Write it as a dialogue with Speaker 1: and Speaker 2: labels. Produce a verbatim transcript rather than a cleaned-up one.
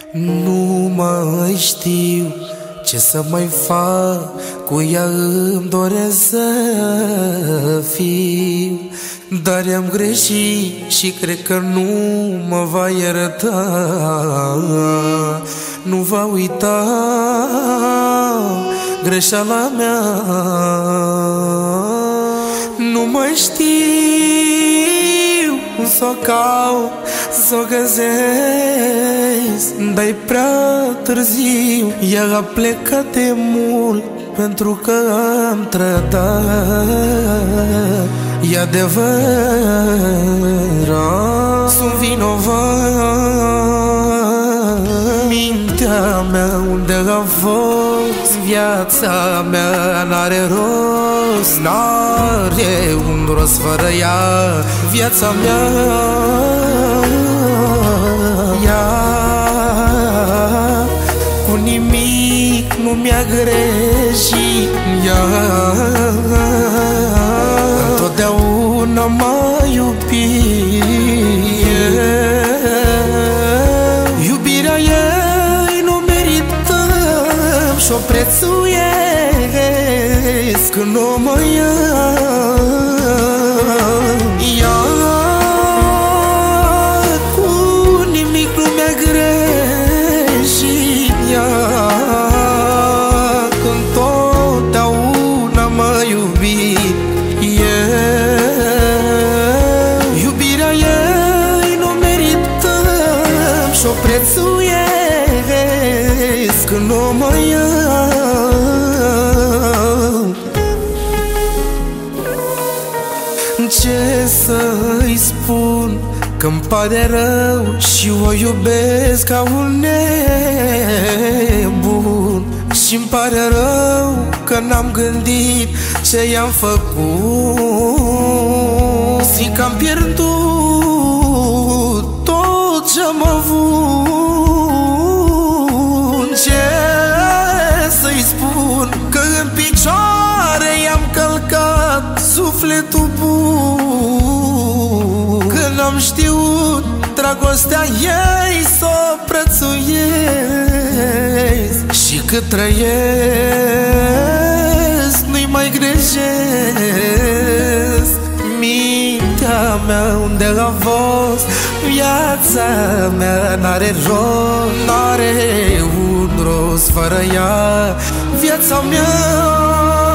Speaker 1: Nu mai știu ce să mai fac, cu ea îmi doresc să fiu, dar i-am greșit și cred că nu mă va ierta. Nu va uita greșeala mea. Nu mai știu s-o caut, s-o găsesc, dar-i prea târziu. Ea a plecat de mult pentru că am trădat. E adevărat, sunt vinovat. Mintea mea unde a fost, viața mea n-are rost. N-are un rost fără ea, viața mea. Ea cu nimic nu mi-a greșit. Ea întotdeauna m-a iubit. Iubirea ei nu merităm și-o prețuiesc când o mă ia. Ea cu nimic nu mi-a greșit. Ea întotdeauna m-a iubit. Iubirea ei nu merităm și-o prețuiesc când o mă ia. Ce să-i spun, că-mi pare rău și o iubesc ca un nebun. Și-mi pare rău că n-am gândit ce i-am făcut. Zic că am pierdut tot ce-am avut. Ce să-i spun, că în picioare i-am călcat sufletul bun. Că n-am știut dragostea ei să o prețuiesc. Și cât trăiesc nu-i mai greșesc. Mintea mea unde a fost, viața mea n-are rost. N-are un rost fără ea, viața mea.